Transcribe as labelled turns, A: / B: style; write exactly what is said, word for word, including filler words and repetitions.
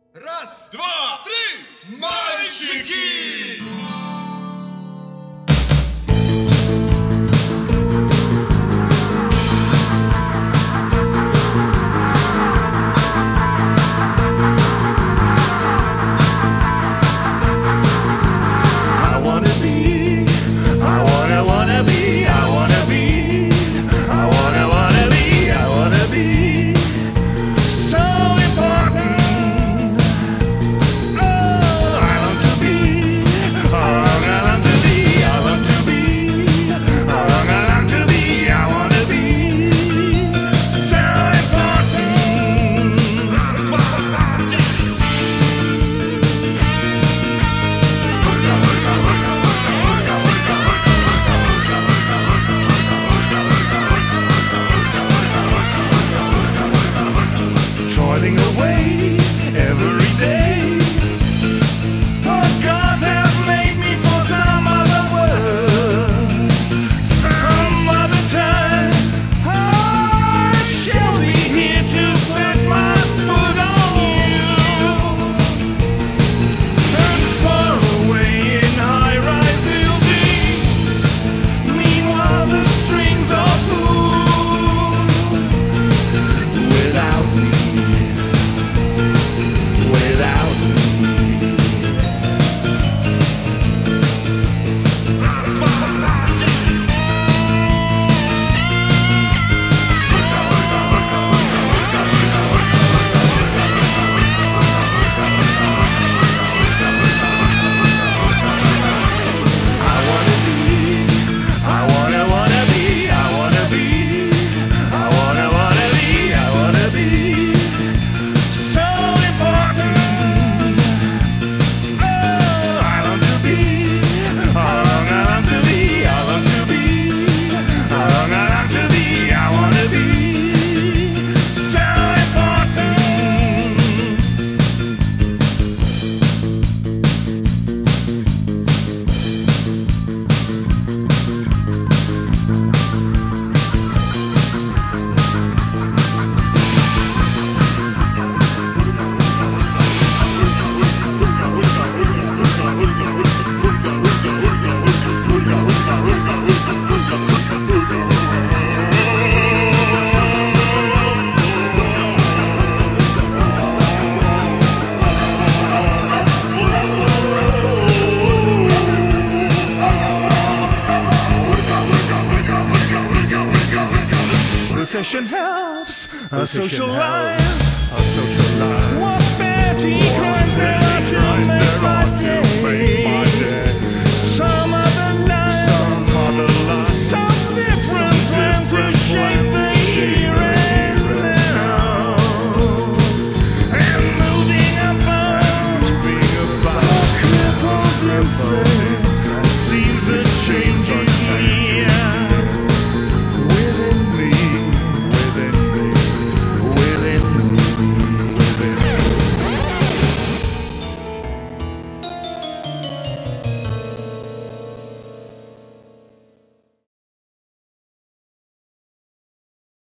A: Раз, два, три! Мальчики!
B: Away every day, but gods have made me for some other world, some other time. I shall be here to set my foot on you, and far away in high-rise buildings. Meanwhile, the strings are pulled without me. Session helps a social life, a social life.